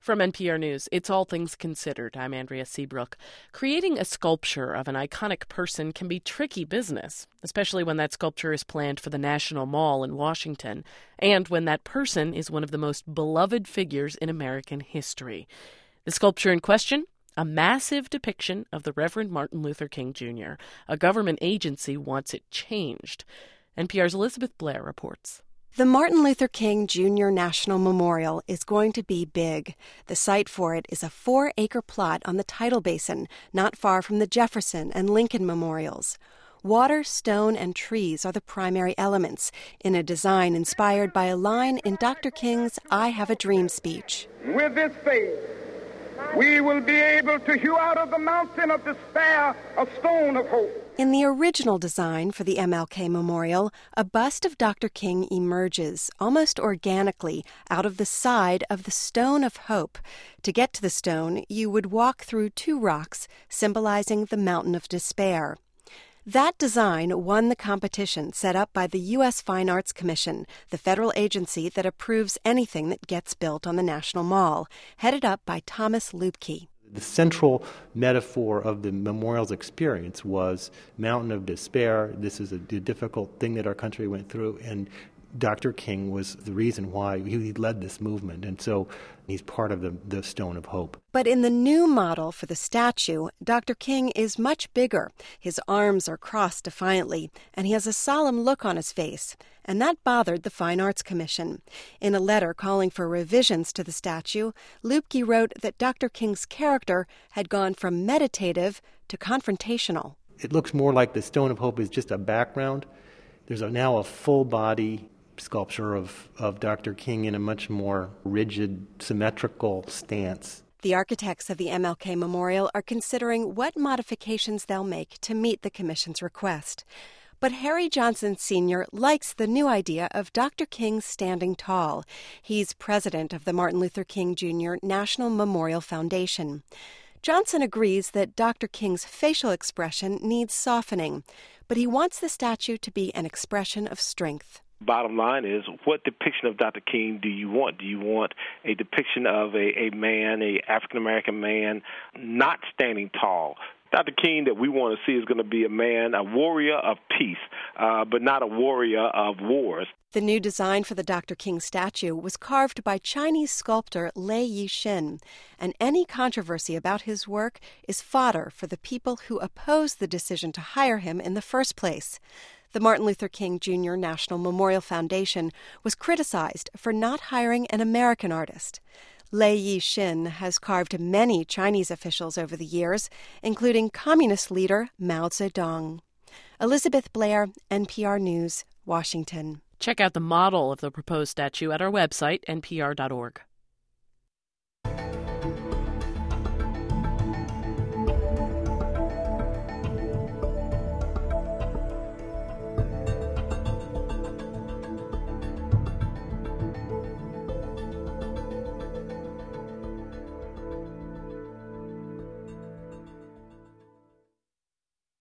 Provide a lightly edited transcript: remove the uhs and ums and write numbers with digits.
From NPR News, it's All Things Considered. I'm Andrea Seabrook. Creating a sculpture of an iconic person can be tricky business, especially when that sculpture is planned for the National Mall in Washington, and when that person is one of the most beloved figures in American history. The sculpture in question? A massive depiction of the Reverend Martin Luther King Jr. A government agency wants it changed. NPR's Elizabeth Blair reports. The Martin Luther King Jr. National Memorial is going to be big. The site for it is a 4-acre plot on the tidal basin, not far from the Jefferson and Lincoln memorials. Water, stone, and trees are the primary elements in a design inspired by a line in Dr. King's I Have a Dream speech. With this faith, we will be able to hew out of the mountain of despair a stone of hope. In the original design for the MLK Memorial, a bust of Dr. King emerges almost organically out of the side of the Stone of Hope. To get to the stone, you would walk through 2 rocks symbolizing the Mountain of Despair. That design won the competition set up by the U.S. Fine Arts Commission, the federal agency that approves anything that gets built on the National Mall, headed up by Thomas Lübke. The central metaphor of the memorial's experience was Mountain of Despair. This is a difficult thing that our country went through, and Dr. King was the reason why he led this movement, and so he's part of the Stone of Hope. But in the new model for the statue, Dr. King is much bigger. His arms are crossed defiantly, and he has a solemn look on his face, and that bothered the Fine Arts Commission. In a letter calling for revisions to the statue, Lübke wrote that Dr. King's character had gone from meditative to confrontational. It looks more like the Stone of Hope is just a background. There's now a full-body sculpture of Dr. King in a much more rigid, symmetrical stance. The architects of the MLK Memorial are considering what modifications they'll make to meet the Commission's request. But Harry Johnson Sr. likes the new idea of Dr. King standing tall. He's president of the Martin Luther King Jr. National Memorial Foundation. Johnson agrees that Dr. King's facial expression needs softening, but he wants the statue to be an expression of strength. Bottom line is, what depiction of Dr. King do you want? Do you want a depiction of a man, a African-American man, not standing tall? Dr. King that we want to see is going to be a man, a warrior of peace, but not a warrior of wars. The new design for the Dr. King statue was carved by Chinese sculptor Lei Yixin, and any controversy about his work is fodder for the people who opposed the decision to hire him in the first place. The Martin Luther King Jr. National Memorial Foundation was criticized for not hiring an American artist. Lei Yixin has carved many Chinese officials over the years, including communist leader Mao Zedong. Elizabeth Blair, NPR News, Washington. Check out the model of the proposed statue at our website, npr.org.